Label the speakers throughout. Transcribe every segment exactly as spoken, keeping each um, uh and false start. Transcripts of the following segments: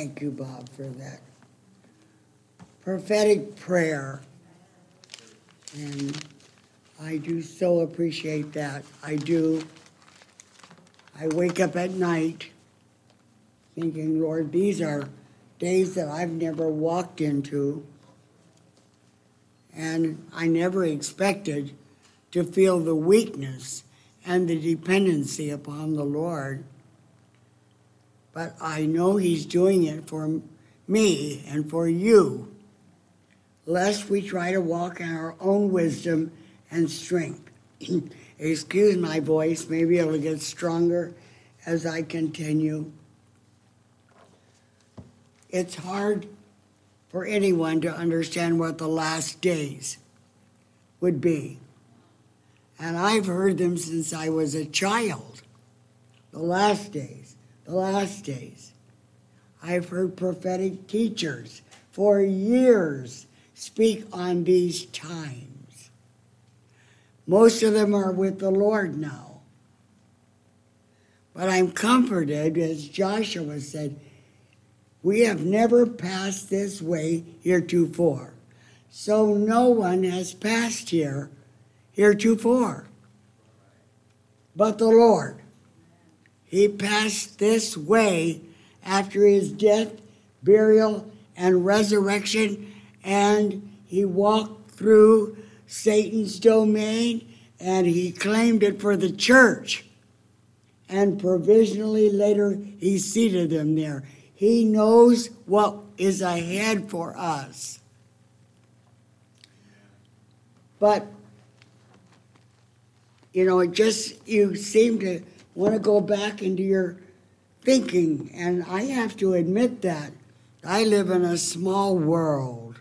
Speaker 1: Thank you, Bob, for that prophetic prayer. And I do so appreciate that. I do. I wake up at night thinking, Lord, these are days that I've never walked into. And I never expected to feel the weakness and the dependency upon the Lord. But I know He's doing it for me and for you, lest we try to walk in our own wisdom and strength. Excuse my voice, maybe it'll get stronger as I continue. It's hard for anyone to understand what the last days would be. And I've heard them since I was a child. The last days, the last days. I've heard prophetic teachers for years speak on these times. Most of them are with the Lord now. But I'm comforted, as Joshua said, we have never passed this way heretofore. So no one has passed here heretofore but the Lord. He passed this way after his death, burial, and resurrection, and he walked through Satan's domain, and he claimed it for the church. And provisionally later, he seated them there. He knows what is ahead for us. But, you know, it just, you seem to want to go back into your thinking, and I have to admit that. I live in a small world.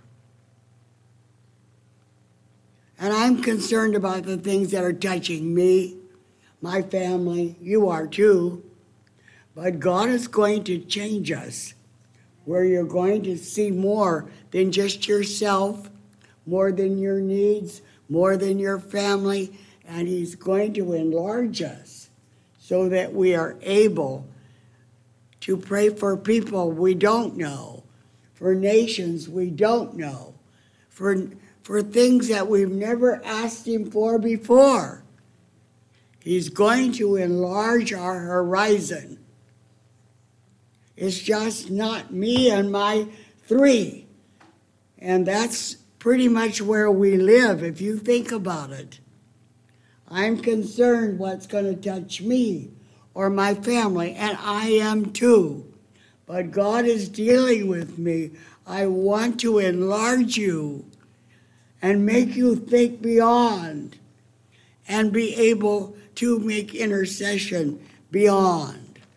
Speaker 1: And I'm concerned about the things that are touching me, my family, you are too. But God is going to change us, where you're going to see more than just yourself, more than your needs, more than your family, and He's going to enlarge us so that we are able to pray for people we don't know, for nations we don't know, for, for things that we've never asked Him for before. He's going to enlarge our horizon. It's just not me and my three. And that's pretty much where we live, if you think about it. I'm concerned what's going to touch me or my family, and I am too. But God is dealing with me. I want to enlarge you and make you think beyond and be able to make intercession beyond.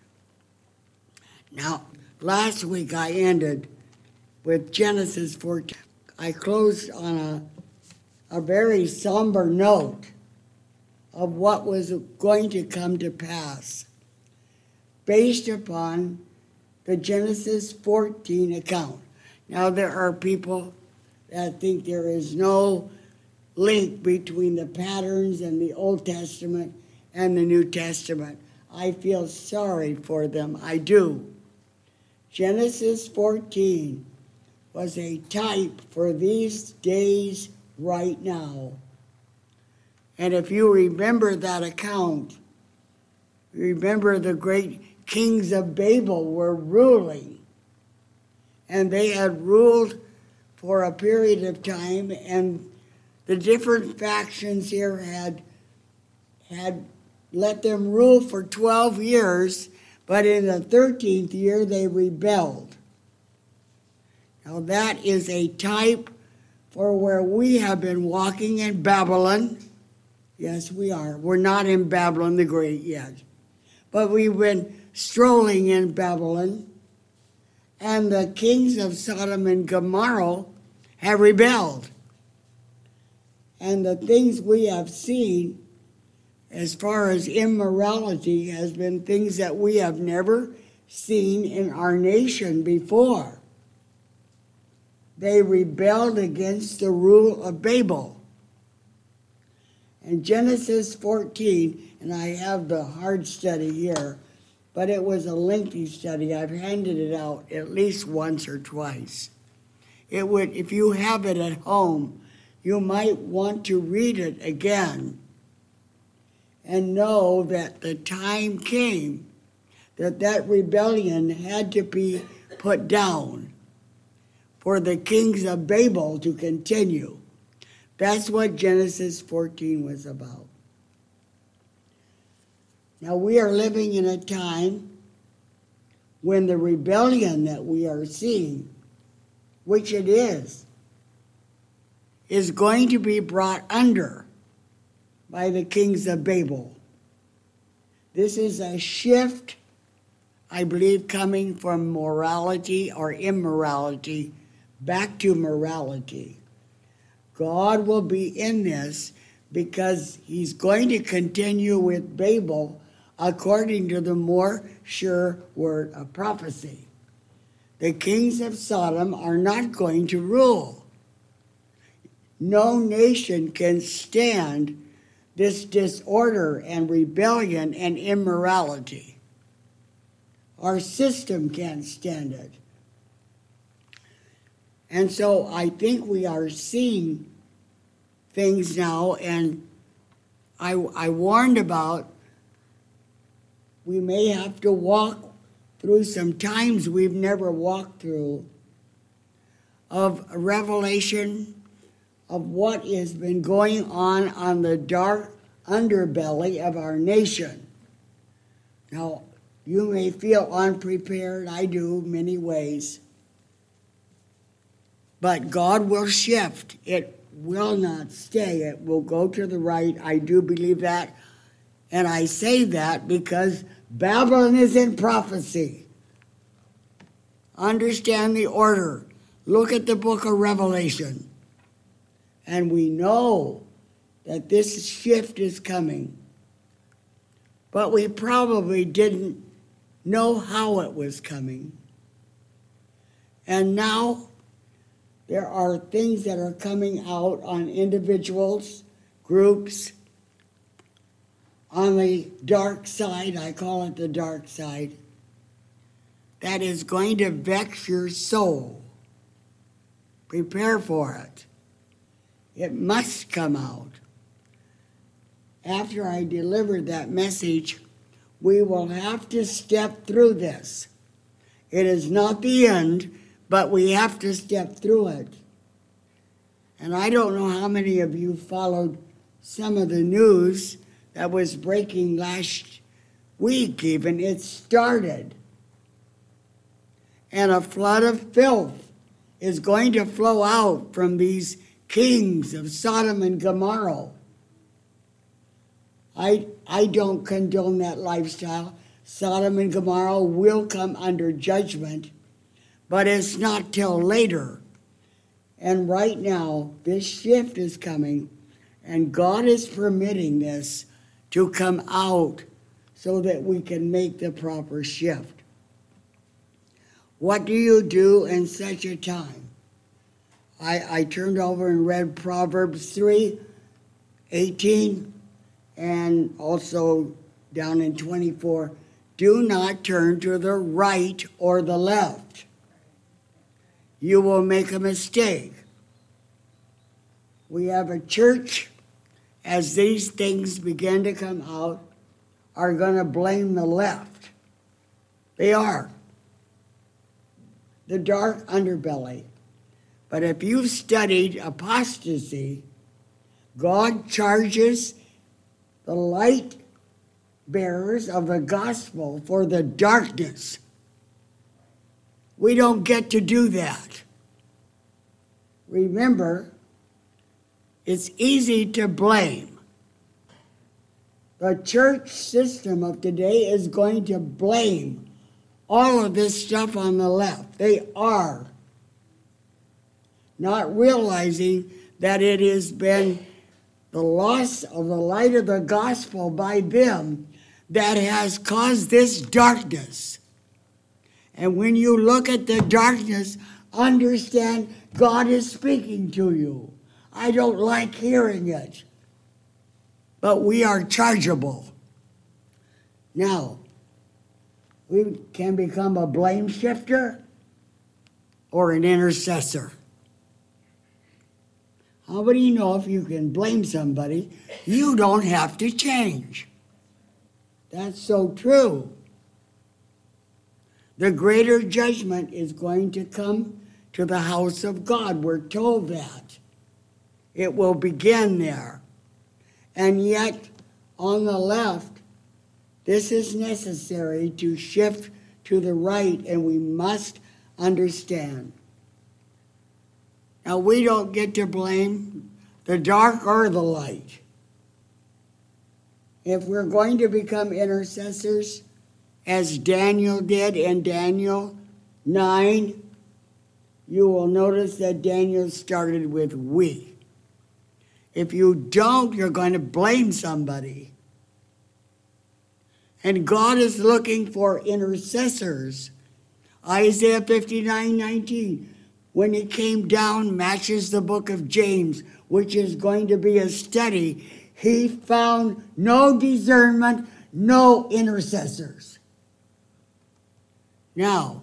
Speaker 1: Now, last week I ended with Genesis fourteen. I closed on a, a very somber note of what was going to come to pass based upon the Genesis fourteen account. Now, there are people that think there is no link between the patterns in the Old Testament and the New Testament. I feel sorry for them. I do. Genesis fourteen was a type for these days right now. And if you remember that account, remember the great kings of Babel were ruling. And they had ruled for a period of time, and the different factions here had, had let them rule for twelve years, but in the thirteenth year they rebelled. Now that is a type for where we have been walking in Babylon. Yes, we are. We're not in Babylon the Great yet. But we've been strolling in Babylon, and the kings of Sodom and Gomorrah have rebelled. And the things we have seen as far as immorality has been things that we have never seen in our nation before. They rebelled against the rule of Babel. And Genesis fourteen, and I have the hard study here, but it was a lengthy study. I've handed it out at least once or twice. It would, if you have it at home, you might want to read it again and know that the time came that that rebellion had to be put down for the kings of Babel to continue. That's what Genesis fourteen was about. Now, we are living in a time when the rebellion that we are seeing, which it is, is going to be brought under by the kings of Babel. This is a shift, I believe, coming from morality or immorality back to morality. God will be in this because he's going to continue with Babel according to the more sure word of prophecy. The kings of Sodom are not going to rule. No nation can stand this disorder and rebellion and immorality. Our system can't stand it. And so I think we are seeing things now, and I, I warned about we may have to walk through some times we've never walked through of a revelation of what has been going on on the dark underbelly of our nation. Now, you may feel unprepared. I do, many ways. But God will shift. It will not stay. It will go to the right. I do believe that. And I say that because Babylon is in prophecy. Understand the order. Look at the book of Revelation. And we know that this shift is coming. But we probably didn't know how it was coming. And now there are things that are coming out on individuals, groups, on the dark side, I call it the dark side, that is going to vex your soul. Prepare for it. It must come out. After I delivered that message, we will have to step through this. It is not the end, but we have to step through it. And I don't know how many of you followed some of the news that was breaking last week even. It started. And a flood of filth is going to flow out from these kings of Sodom and Gomorrah. I, I don't condone that lifestyle. Sodom and Gomorrah will come under judgment, but it's not till later. And right now, this shift is coming, and God is permitting this to come out so that we can make the proper shift. What do you do in such a time? I, I turned over and read Proverbs three, eighteen, and also down in twenty-four. Do not turn to the right or the left. You will make a mistake. We have a church, as these things begin to come out, are going to blame the left. They are. The dark underbelly. But if you've studied apostasy, God charges the light bearers of the gospel for the darkness. We don't get to do that. Remember, it's easy to blame. The church system of today is going to blame all of this stuff on the left. They are. Not realizing that it has been the loss of the light of the gospel by them that has caused this darkness. And when you look at the darkness, understand God is speaking to you. I don't like hearing it, but we are chargeable. Now, We can become a blame shifter or an intercessor. How do you know if you can blame somebody, you don't have to change? That's so true. The greater judgment is going to come to the house of God. We're told that. It will begin there. And yet, on the left, this is necessary to shift to the right, and we must understand. Now, we don't get to blame the dark or the light. If we're going to become intercessors, as Daniel did in Daniel nine, you will notice that Daniel started with we. If you don't, you're going to blame somebody. And God is looking for intercessors. Isaiah fifty-nine nineteen, when he came down, matches the book of James, which is going to be a study. He found no discernment, no intercessors. Now,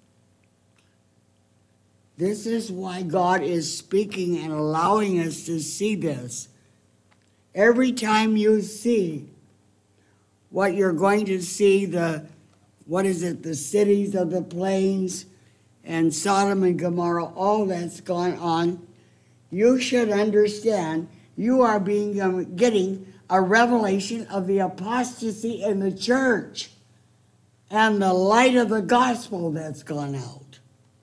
Speaker 1: this is why God is speaking and allowing us to see this. Every time you see what you're going to see, the, what is it, the cities of the plains and Sodom and Gomorrah, all that's gone on, you should understand you are being um, getting a revelation of the apostasy in the church and the light of the gospel that's gone out.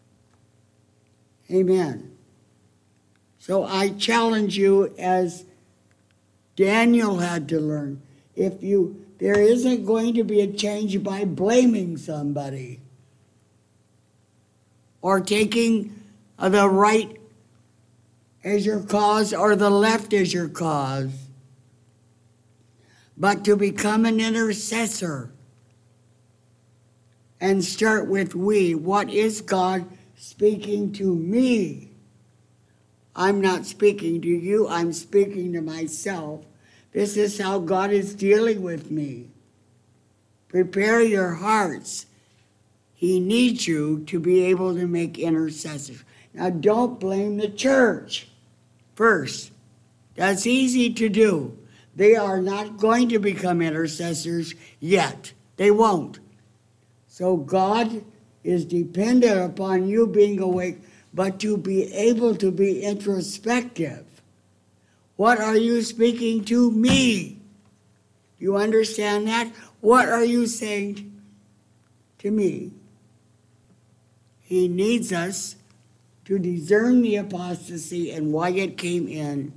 Speaker 1: Amen. So I challenge you, as Daniel had to learn, if you there isn't going to be a change by blaming somebody or taking the right as your cause or the left as your cause, but to become an intercessor and start with we. What is God speaking to me? I'm not speaking to you, I'm speaking to myself. This is how God is dealing with me. Prepare your hearts. He needs you to be able to make intercessors. Now, don't blame the church first. That's easy to do. They are not going to become intercessors yet. They won't. So God is dependent upon you being awake, but to be able to be introspective. What are you speaking to me? You understand that? What are you saying to me? He needs us to discern the apostasy and why it came in,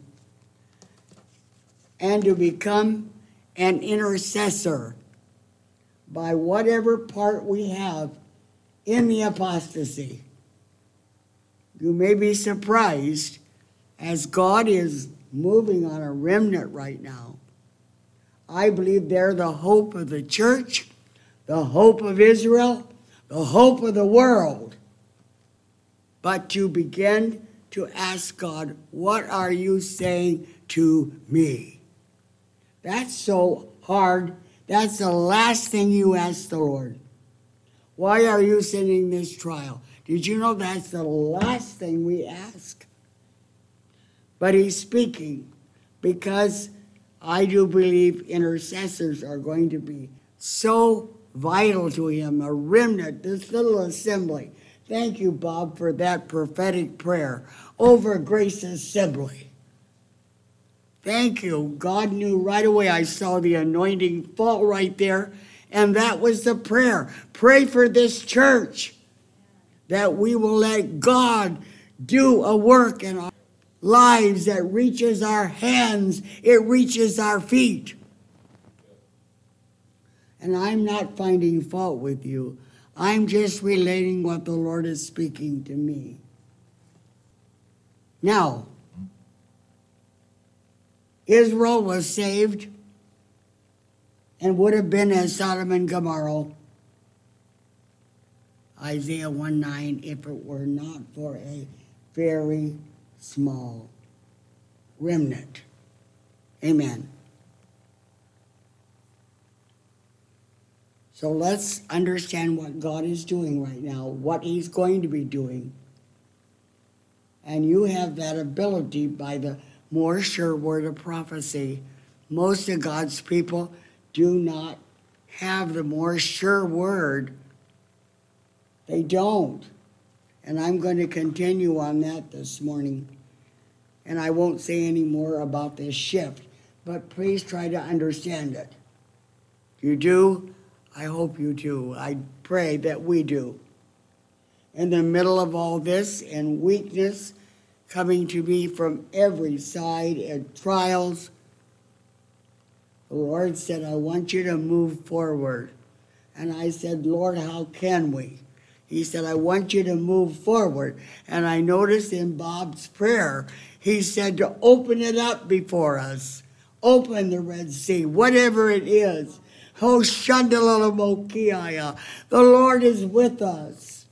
Speaker 1: and to become an intercessor by whatever part we have in the apostasy. You may be surprised, as God is moving on a remnant right now. I believe they're the hope of the church, the hope of Israel, the hope of the world. But to begin to ask God, what are you saying to me? That's so hard. That's the last thing you ask the Lord. Why are you sending this trial? Did you know that's the last thing we ask? But he's speaking, because I do believe intercessors are going to be so vital to him, a remnant, this little assembly. Thank you, Bob, for that prophetic prayer over Grace Assembly. Thank you. God knew right away. I saw the anointing fall right there, and that was the prayer. Pray for this church, that we will let God do a work in our lives that reaches our hands, it reaches our feet. And I'm not finding fault with you. I'm just relating what the Lord is speaking to me. Now, Israel was saved and would have been as Sodom and Gomorrah, Isaiah one nine, if it were not for a very small remnant. Amen. So let's understand what God is doing right now, what he's going to be doing. And you have that ability by the more sure word of prophecy. Most of God's people do not have the more sure word. They don't. And I'm going to continue on that this morning. And I won't say any more about this shift, but please try to understand it. You do? I hope you do. I pray that we do. In the middle of all this and weakness coming to me from every side and trials, the Lord said, I want you to move forward. And I said, Lord, how can we? He said, I want you to move forward. And I noticed in Bob's prayer, he said to open it up before us. Open the Red Sea, whatever it is. Oh, Shandalalamokiaya. The Lord is with us.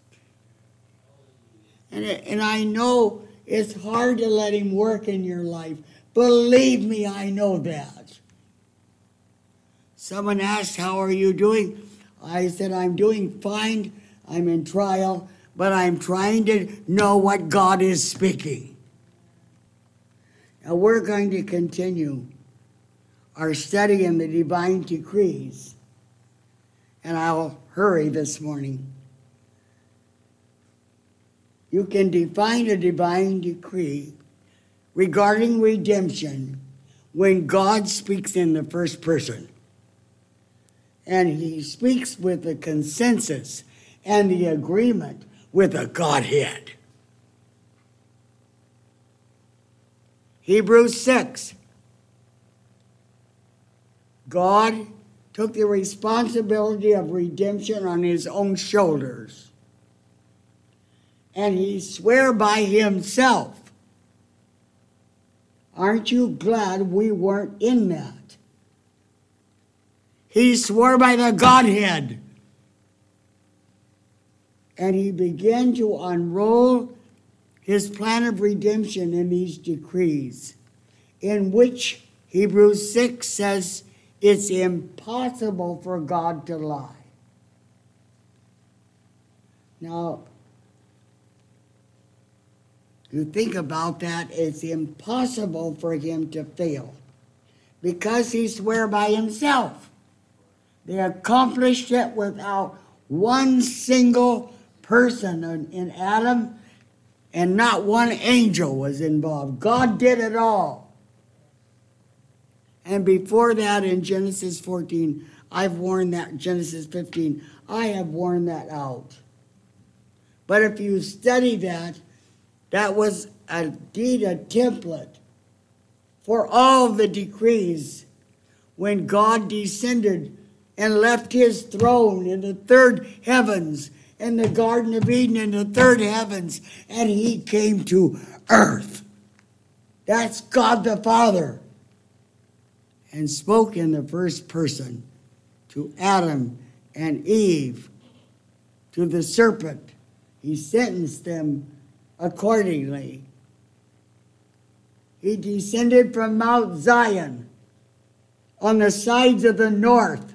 Speaker 1: And, it, and I know it's hard to let him work in your life. Believe me, I know that. Someone asked, how are you doing? I said, I'm doing fine. I'm in trial, but I'm trying to know what God is speaking. Now we're going to continue our study in the divine decrees. And I'll hurry this morning. You can define a divine decree regarding redemption when God speaks in the first person. And he speaks with the consensus and the agreement with the Godhead. Hebrews six. God took the responsibility of redemption on his own shoulders. And he swore by himself. Aren't you glad we weren't in that? He swore by the Godhead. And he began to unroll his plan of redemption in these decrees, in which Hebrews six says it's impossible for God to lie. Now, you think about that, it's impossible for him to fail because he swore by himself. They accomplished it without one single person in Adam, and not one angel was involved. God did it all. And before that, in Genesis fourteen, I've worn that, Genesis fifteen, I have worn that out. But if you study that, that was indeed a template for all the decrees when God descended and left his throne in the third heavens, in the Garden of Eden in the third heavens, and he came to earth. That's God the Father. And spoke in the first person to Adam and Eve, to the serpent. He sentenced them accordingly. He descended from Mount Zion on the sides of the north,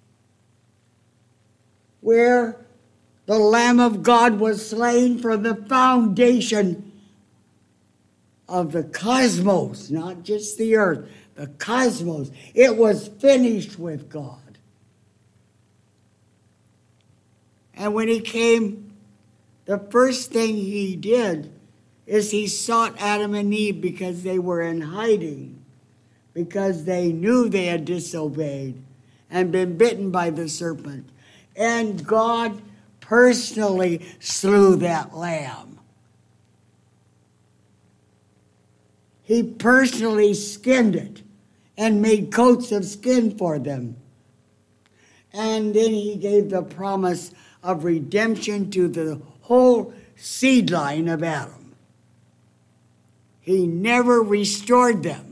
Speaker 1: where the Lamb of God was slain for the foundation of the cosmos, not just the earth, the cosmos. It was finished with God. And when he came, the first thing he did is he sought Adam and Eve because they were in hiding, because they knew they had disobeyed and been bitten by the serpent. And God personally slew that lamb. He personally skinned it and made coats of skin for them. And then he gave the promise of redemption to the whole seed line of Adam. He never restored them.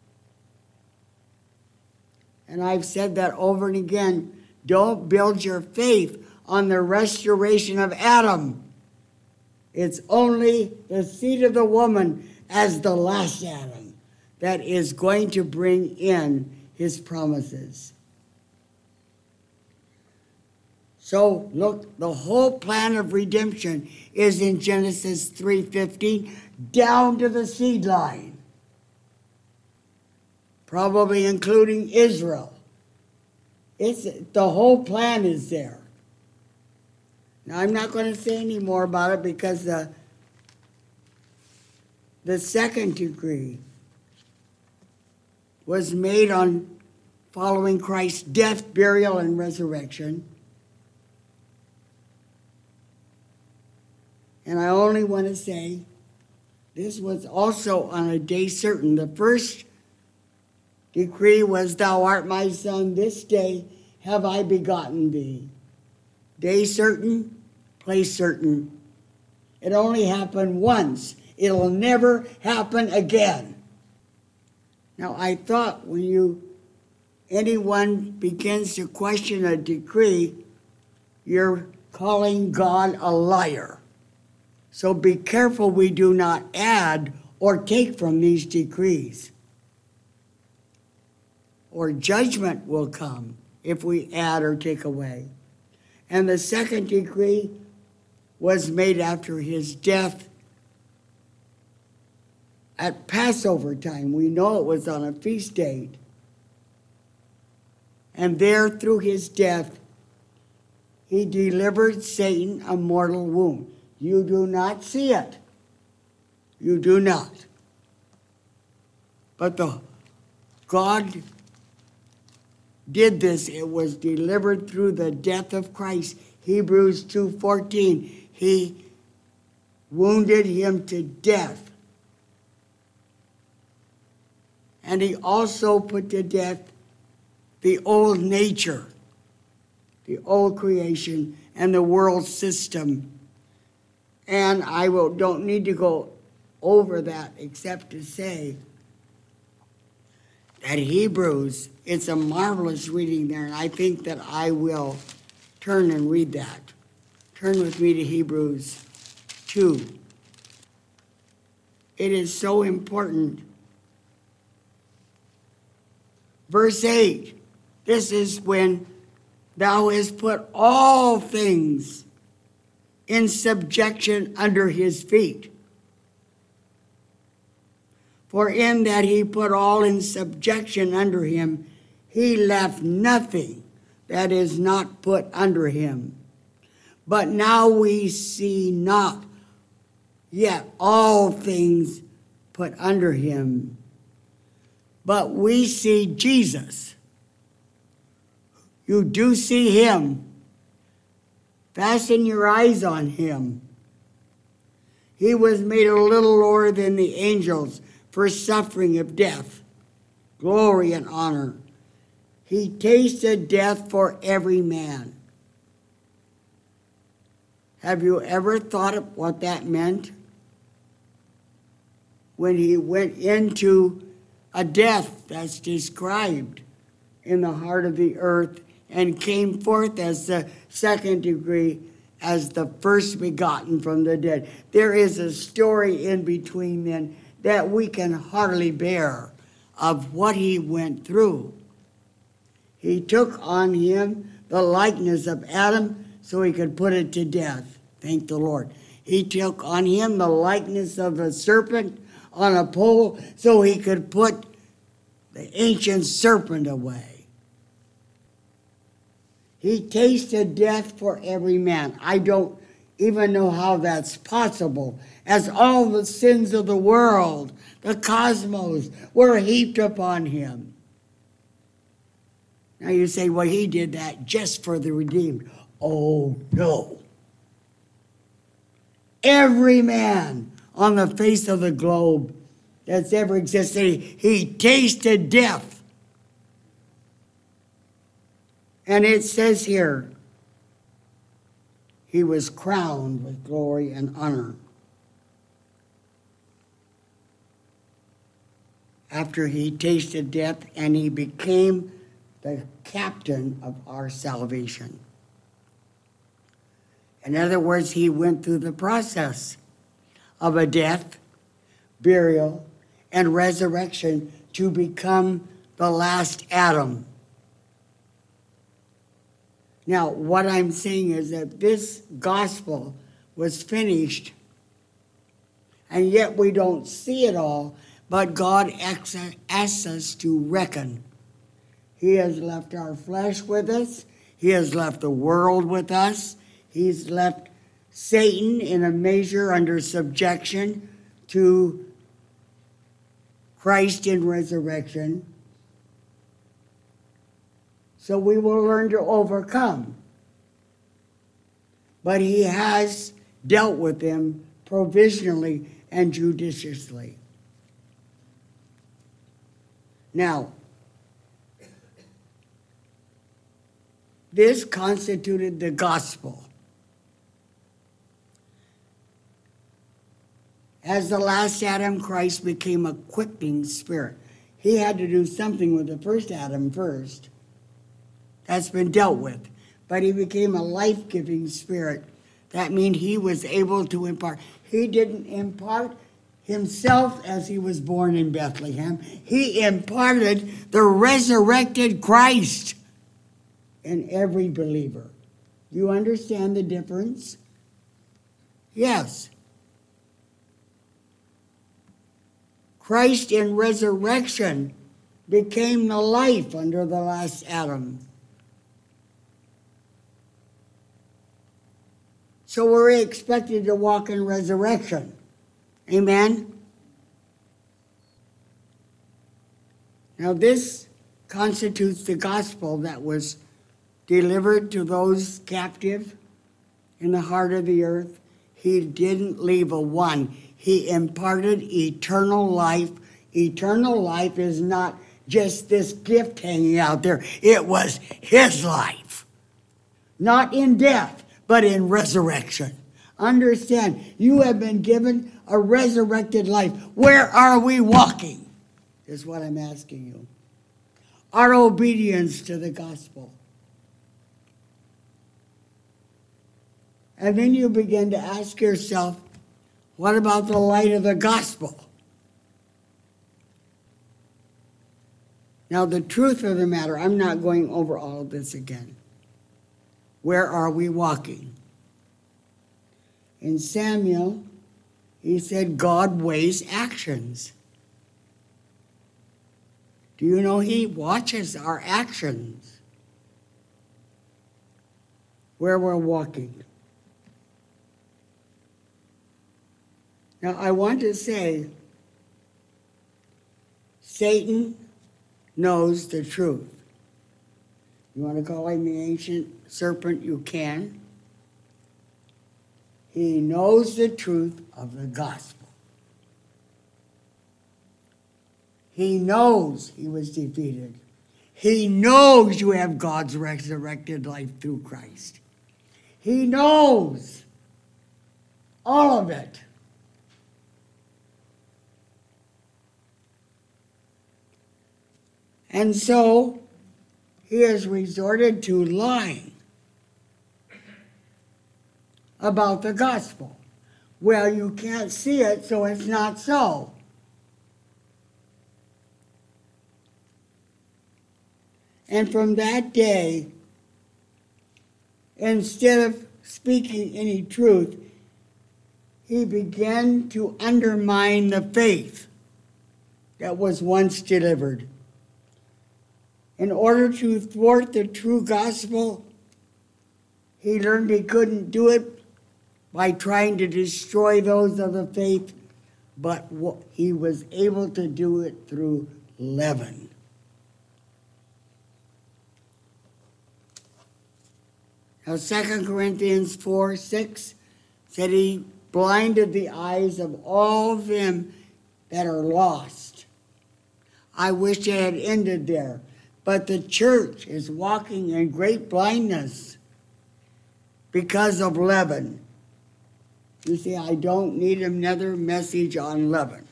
Speaker 1: And I've said that over and again. Don't build your faith on the restoration of Adam. It's only the seed of the woman as the last Adam that is going to bring in his promises. So look, the whole plan of redemption is in Genesis three fifteen, down to the seed line, probably including Israel. It's, the whole plan is there. Now, I'm not going to say any more about it because the, the second decree was made on following Christ's death, burial, and resurrection. And I only want to say this was also on a day certain. The first decree was, "Thou art my son, this day have I begotten thee." Day certain, place certain. It only happened once. It'll never happen again. Now, I thought when you anyone begins to question a decree, you're calling God a liar. So be careful we do not add or take from these decrees, or judgment will come if we add or take away. And the second decree was made after his death at Passover time. We know it was on a feast date. And there, through his death, he delivered Satan a mortal wound. You do not see it. You do not. But the God did this. It was delivered through the death of Christ. Hebrews two fourteen. He wounded him to death. And he also put to death the old nature, the old creation, and the world system. And I will, don't need to go over that except to say that Hebrews, it's a marvelous reading there, and I think that I will turn and read that. Turn with me to Hebrews two. It is so important. Verse eight, this is when thou hast put all things in subjection under his feet. For in that he put all in subjection under him, he left nothing that is not put under him. But now we see not yet all things put under him. But we see Jesus. You do see him. Fasten your eyes on him. He was made a little lower than the angels for suffering of death, glory and honor. He tasted death for every man. Have you ever thought of what that meant? When he went into a death that's described in the heart of the earth and came forth as the second degree, as the first begotten from the dead. There is a story in between then that we can hardly bear of what he went through. He took on him the likeness of Adam so he could put it to death. Thank the Lord. He took on him the likeness of a serpent on a pole so he could put the ancient serpent away. He tasted death for every man. I don't even know how that's possible, as all the sins of the world, the cosmos, were heaped upon him. Now you say, well, he did that just for the redeemed. Oh, no. Every man on the face of the globe that's ever existed, he tasted death. And it says here, he was crowned with glory and honor. After he tasted death, and he became the captain of our salvation. In other words, he went through the process of a death, burial, and resurrection to become the last Adam. Now, what I'm saying is that this gospel was finished, and yet we don't see it all, but God asks us to reckon. He has left our flesh with us. He has left the world with us. He's left Satan in a measure under subjection to Christ in resurrection. So we will learn to overcome. But he has dealt with them provisionally and judiciously. Now, this constituted the gospel. As the last Adam, Christ became a quickening spirit. He had to do something with the first Adam first. That's been dealt with. But he became a life-giving spirit. That means he was able to impart. He didn't impart himself as he was born in Bethlehem. He imparted the resurrected Christ in every believer. You understand the difference? Yes. Christ in resurrection became the life under the last Adam. So we're expected to walk in resurrection. Amen? Now this constitutes the gospel that was delivered to those captive in the heart of the earth. He didn't leave a one. He imparted eternal life. Eternal life is not just this gift hanging out there. It was his life. Not in death, but in resurrection. Understand, you have been given a resurrected life. Where are we walking? Is what I'm asking you. Our obedience to the gospel. And then you begin to ask yourself, what about the light of the gospel? Now, the truth of the matter, I'm not going over all of this again. Where are we walking? In Samuel, he said God weighs actions. Do you know he watches our actions? Where we're walking. Now, I want to say, Satan knows the truth. You want to call him the ancient serpent? You can. He knows the truth of the gospel. He knows he was defeated. He knows you have God's resurrected life through Christ. He knows all of it. And so, he has resorted to lying about the gospel. Well, you can't see it, so it's not so. And from that day, instead of speaking any truth, he began to undermine the faith that was once delivered. In order to thwart the true gospel, he learned he couldn't do it by trying to destroy those of the faith, but he was able to do it through leaven. Now, Second Corinthians four six said he blinded the eyes of all them that are lost. I wish it had ended there. But the church is walking in great blindness because of leaven. You see, I don't need another message on leaven.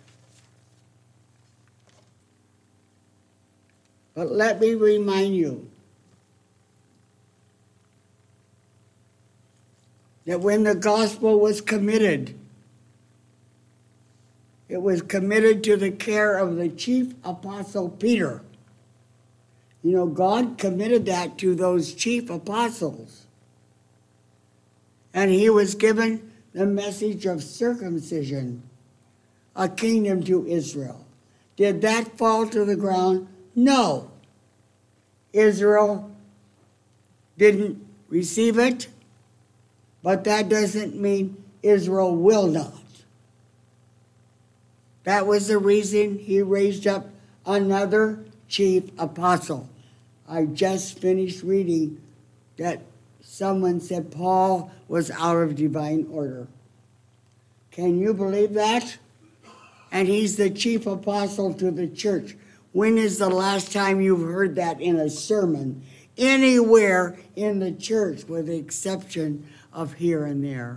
Speaker 1: But let me remind you that when the gospel was committed, it was committed to the care of the chief apostle Peter. You know, God committed that to those chief apostles. And he was given the message of circumcision, a kingdom to Israel. Did that fall to the ground? No. Israel didn't receive it, but that doesn't mean Israel will not. That was the reason he raised up another chief apostle. I just finished reading that someone said Paul was out of divine order. Can you believe that? And he's the chief apostle to the church. When is the last time you've heard that in a sermon anywhere in the church, with the exception of here and there?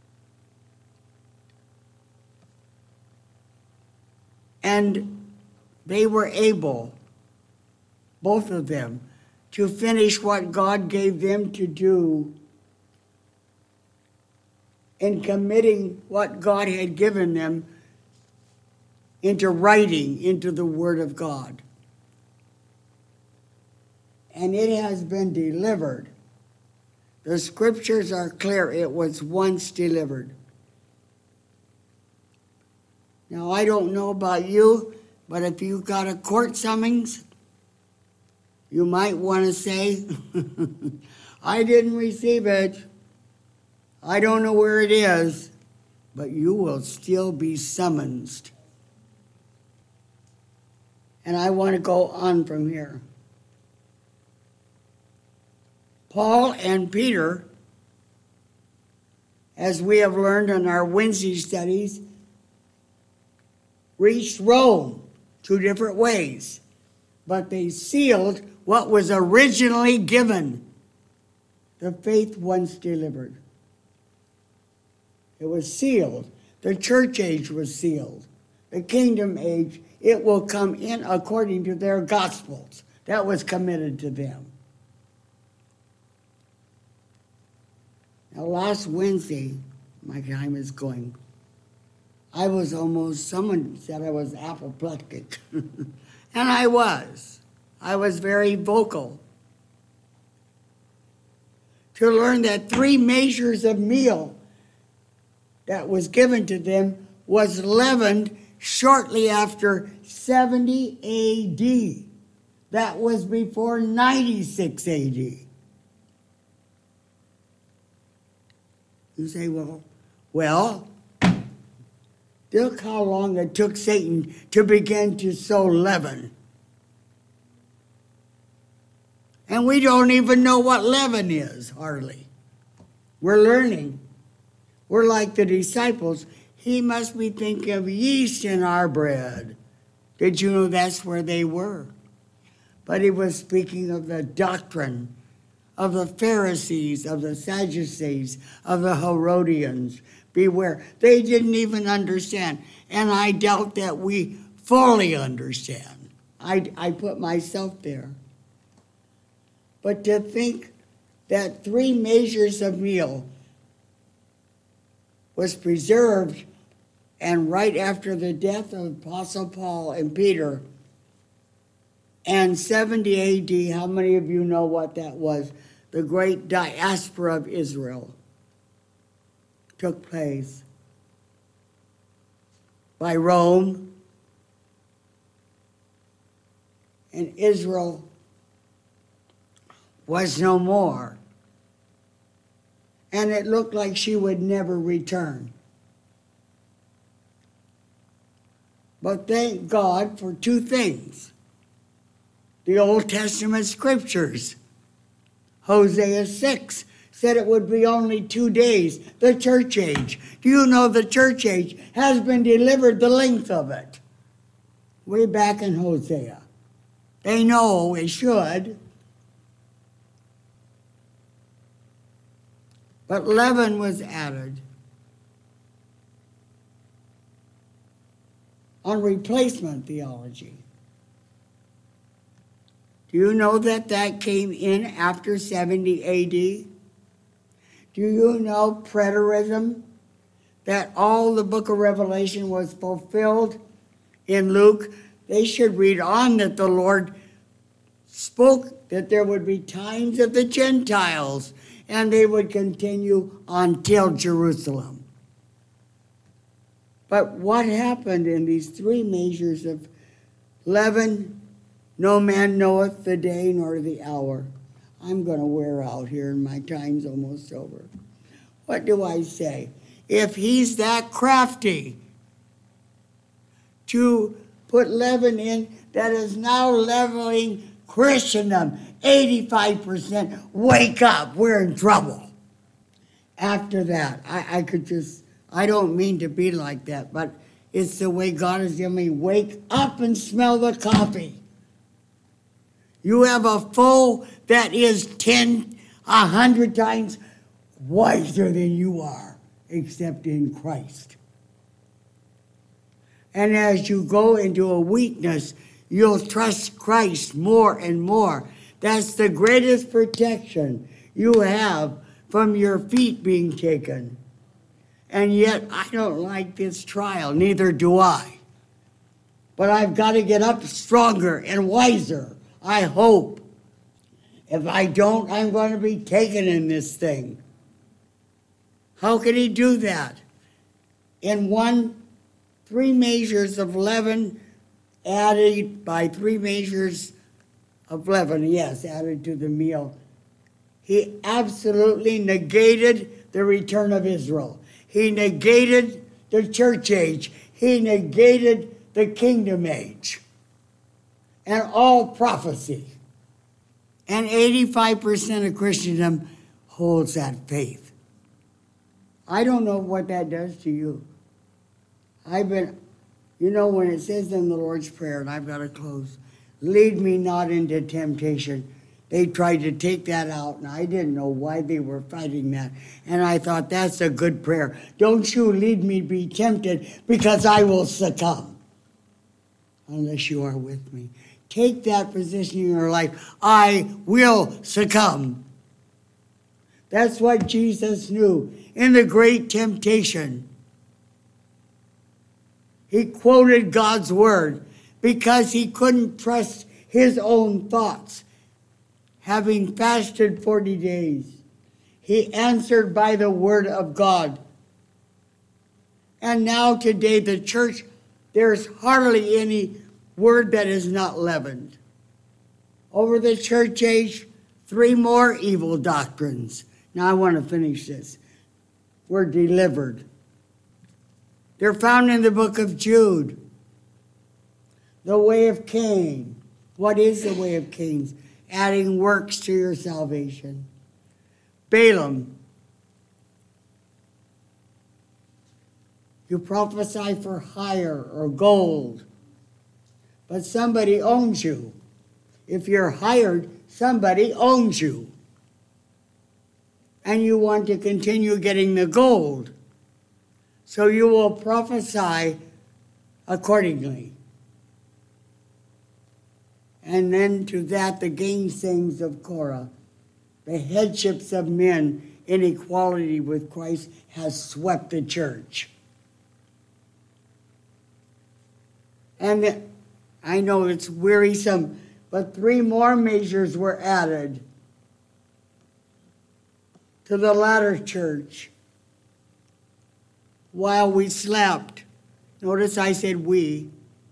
Speaker 1: And they were able, both of them, to finish what God gave them to do in committing what God had given them into writing, into the Word of God. And it has been delivered. The scriptures are clear. It was once delivered. Now, I don't know about you, but if you got a court summons, you might want to say, I didn't receive it. I don't know where it is, but you will still be summoned. And I want to go on from here. Paul and Peter, as we have learned in our Wednesday studies, reached Rome two different ways, but they sealed what was originally given, the faith once delivered. It was sealed. The church age was sealed. The kingdom age, it will come in according to their gospels. That was committed to them. Now, last Wednesday, my time is going, I was almost, someone said I was apoplectic. And I was. I was very vocal. To learn that three measures of meal that was given to them was leavened shortly after seventy A D. That was before ninety-six A D. You say, well, well, look how long it took Satan to begin to sow leaven. And we don't even know what leaven is, hardly. We're learning. We're like the disciples. He must be thinking of yeast in our bread. Did you know that's where they were? But he was speaking of the doctrine of the Pharisees, of the Sadducees, of the Herodians. Beware. They didn't even understand. And I doubt that we fully understand. I, I put myself there. But to think that three measures of meal was preserved, and right after the death of Apostle Paul and Peter, and seventy A D, how many of you know what that was? The great diaspora of Israel took place by Rome, and Israel was no more. And it looked like she would never return. But thank God for two things. The Old Testament scriptures. Hosea six said it would be only two days, the church age. Do you know the church age has been delivered, the length of it? Way back in Hosea. They know they should. But leaven was added on replacement theology. Do you know that that came in after seventy A D? Do you know preterism? That all the book of Revelation was fulfilled in Luke? They should read on that the Lord spoke that there would be times of the Gentiles, and they would continue until Jerusalem. But what happened in these three measures of leaven? No man knoweth the day nor the hour. I'm going to wear out here, and my time's almost over. What do I say? If he's that crafty to put leaven in that is now leveling Christendom, eighty-five percent, wake up, we're in trouble. After that, I, I could just, I don't mean to be like that, but it's the way God has given me. Wake up and smell the coffee. You have a foe that is ten, a hundred times wiser than you are, except in Christ. And as you go into a weakness, you'll trust Christ more and more. That's the greatest protection you have from your feet being taken. And yet, I don't like this trial, neither do I. But I've got to get up stronger and wiser, I hope. If I don't, I'm going to be taken in this thing. How can he do that? In one, three measures of leaven added by three measures of leaven, yes, added to the meal. He absolutely negated the return of Israel. He negated the church age. He negated the kingdom age. And all prophecy. And eighty-five percent of Christendom holds that faith. I don't know what that does to you. I've been, you know, when it says in the Lord's Prayer, and I've got to close, lead me not into temptation. They tried to take that out, and I didn't know why they were fighting that. And I thought, that's a good prayer. Don't you lead me be tempted, because I will succumb. Unless you are with me. Take that position in your life. I will succumb. That's what Jesus knew in the great temptation. He quoted God's word because he couldn't trust his own thoughts. Having fasted forty days, he answered by the word of God. And now today the church, there's hardly any word that is not leavened. Over the church age, three more evil doctrines. Now I want to finish this. We're delivered. They're found in the book of Jude. The way of Cain. What is the way of Cain? Adding works to your salvation. Balaam. You prophesy for hire or gold, but somebody owns you. If you're hired, somebody owns you. And you want to continue getting the gold. So you will prophesy accordingly. And then to that, the gainsayings of Korah, the headships of men in equality with Christ has swept the church. And the, I know it's wearisome, but three more measures were added to the latter church while we slept. Notice I said we.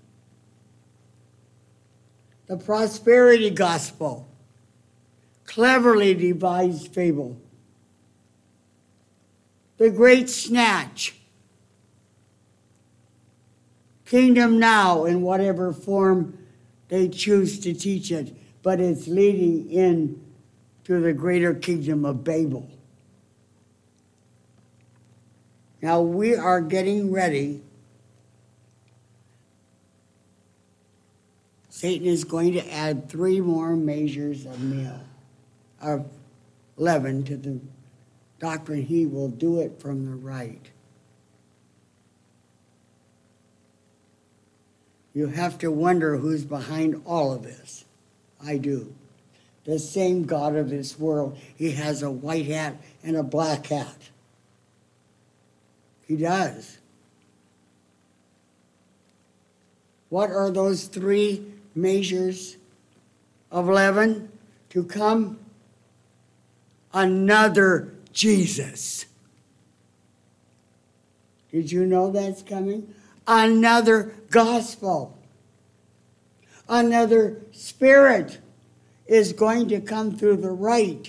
Speaker 1: The prosperity gospel, cleverly devised fable. The great snatch, kingdom now in whatever form they choose to teach it, but it's leading in to the greater kingdom of Babel. Now we are getting ready. Satan is going to add three more measures of meal, of leaven to the doctrine. He will do it from the right. You have to wonder who's behind all of this. I do. The same God of this world. He has a white hat and a black hat. He does. What are those three measures of leaven to come another Jesus. Did you know that's coming? Another gospel. Another spirit is going to come through the right.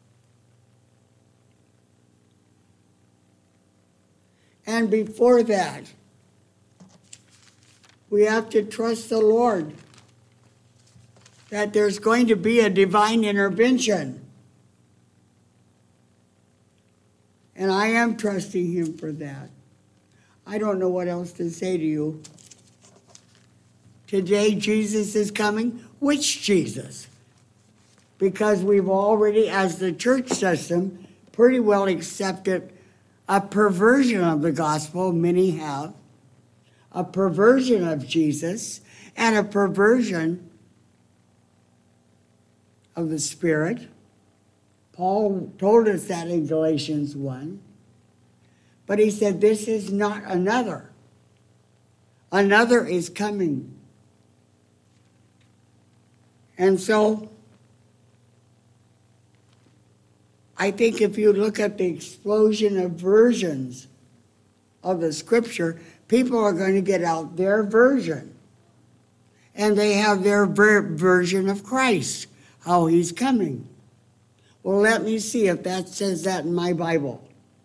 Speaker 1: And before that, we have to trust the Lord that there's going to be a divine intervention. And I am trusting him for that. I don't know what else to say to you. Today, Jesus is coming. Which Jesus? Because we've already, as the church system, pretty well accepted a perversion of the gospel, many have, a perversion of Jesus, and a perversion of the Spirit. Paul told us that in Galatians one. But he said, this is not another. Another is coming. And so, I think if you look at the explosion of versions of the scripture, people are going to get out their version. And they have their ver- version of Christ, how he's coming. Well, let me see if that says that in my Bible.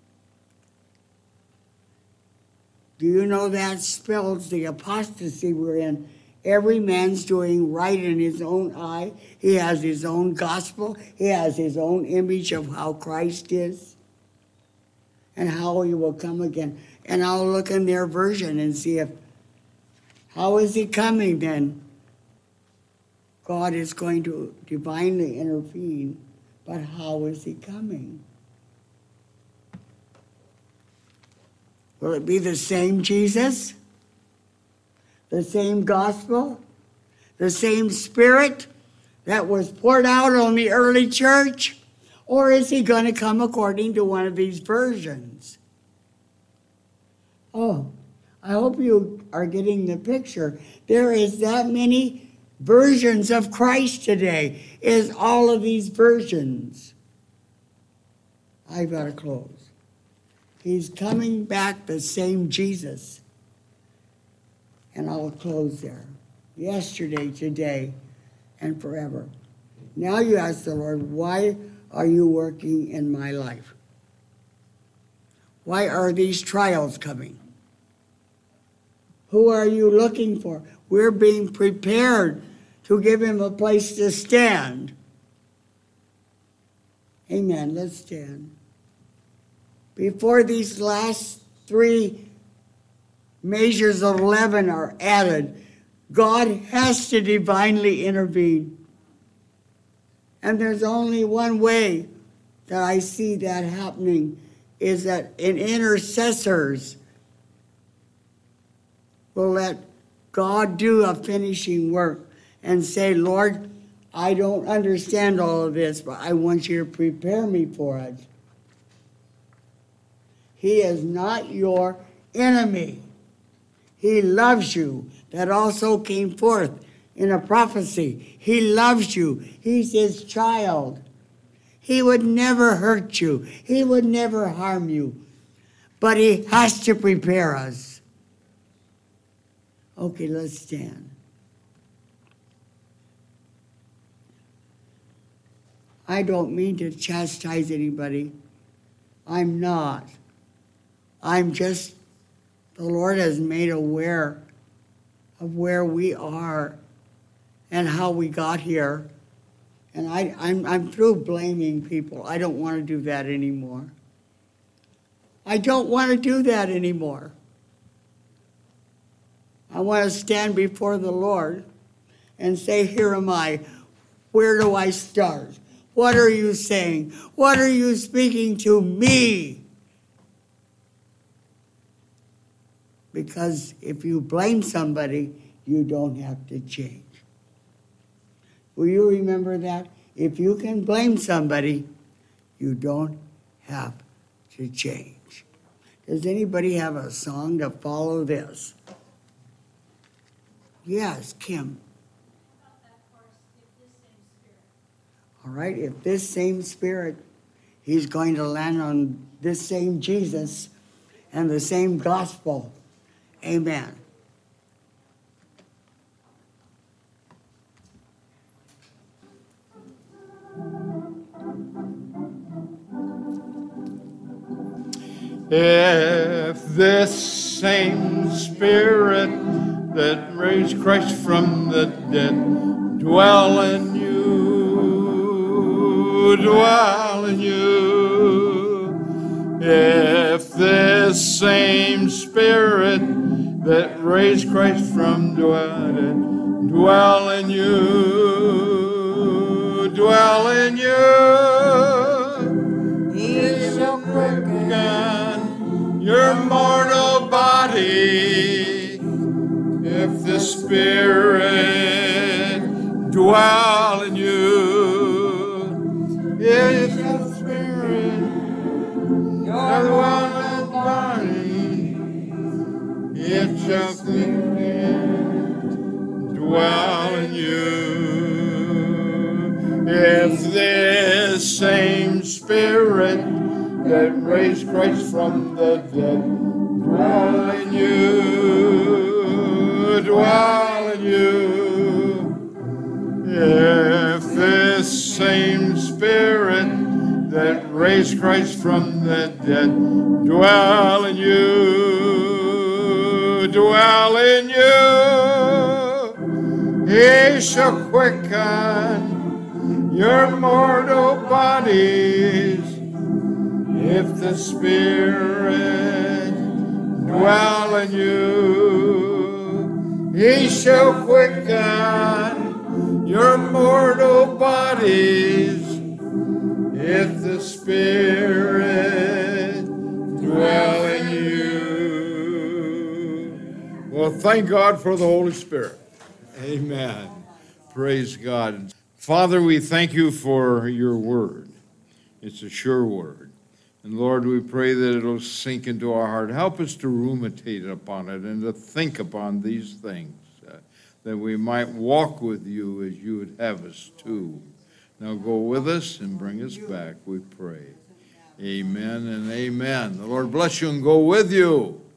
Speaker 1: Do you know that spells the apostasy we're in? Every man's doing right in his own eye. He has his own gospel. He has his own image of how Christ is and how he will come again. And I'll look in their version and see if, how is he coming then? God is going to divinely intervene, but how is he coming? Will it be the same Jesus? The same gospel? The same Spirit that was poured out on the early church? Or is he going to come according to one of these versions? Oh, I hope you are getting the picture. There is that many versions of Christ today. Is all of these versions. I've got to close. He's coming back the same Jesus. And I'll close there. Yesterday, today, and forever. Now you ask the Lord, why are you working in my life? Why are these trials coming? Who are you looking for? We're being prepared to give him a place to stand. Amen. Let's stand. Before these last three measures of leaven are added, God has to divinely intervene. And there's only one way that I see that happening, is that in intercessors will let God do a finishing work and say, Lord, I don't understand all of this, but I want you to prepare me for it. He is not your enemy. He loves you. That also came forth in a prophecy. He loves you. He's his child. He would never hurt you. He would never harm you. But he has to prepare us. Okay, let's stand. I don't mean to chastise anybody. I'm not. I'm just, the Lord has made aware of where we are and how we got here. And I, I'm, I'm through blaming people. I don't want to do that anymore. I don't want to do that anymore. I want to stand before the Lord and say, here am I. Where do I start? What are you saying? What are you speaking to me? Because if you blame somebody, you don't have to change. Will you remember that? If you can blame somebody, you don't have to change. Does anybody have a song to follow this? Yes, Kim. All right, if this same Spirit, he's going to land on this same Jesus and the same gospel. Amen.
Speaker 2: If this same Spirit that raised Christ from the dead dwell in you, dwell in you. If this same Spirit that raised Christ from the dead dwell in you, dwell in you, he shall quicken your mortal body. If the Spirit dwell in you, if the Spirit your mortal body, it shall quicken, dwell in you. If this same Spirit that raised Christ from the dead dwell in you, dwell in you. If this same Spirit that raised Christ from the dead dwell in you, dwell in you, he shall quicken your mortal bodies. If the Spirit dwell in you, he shall quicken your mortal bodies. If the Spirit dwell in you. Well, thank God for the Holy Spirit. Amen. Praise God. Father, we thank you for your word. It's a sure word. And Lord, we pray that it'll sink into our heart. Help us to ruminate upon it and to think upon these things, uh, that we might walk with you as you would have us to. Now go with us and bring us back, we pray. Amen and amen. The Lord bless you and go with you.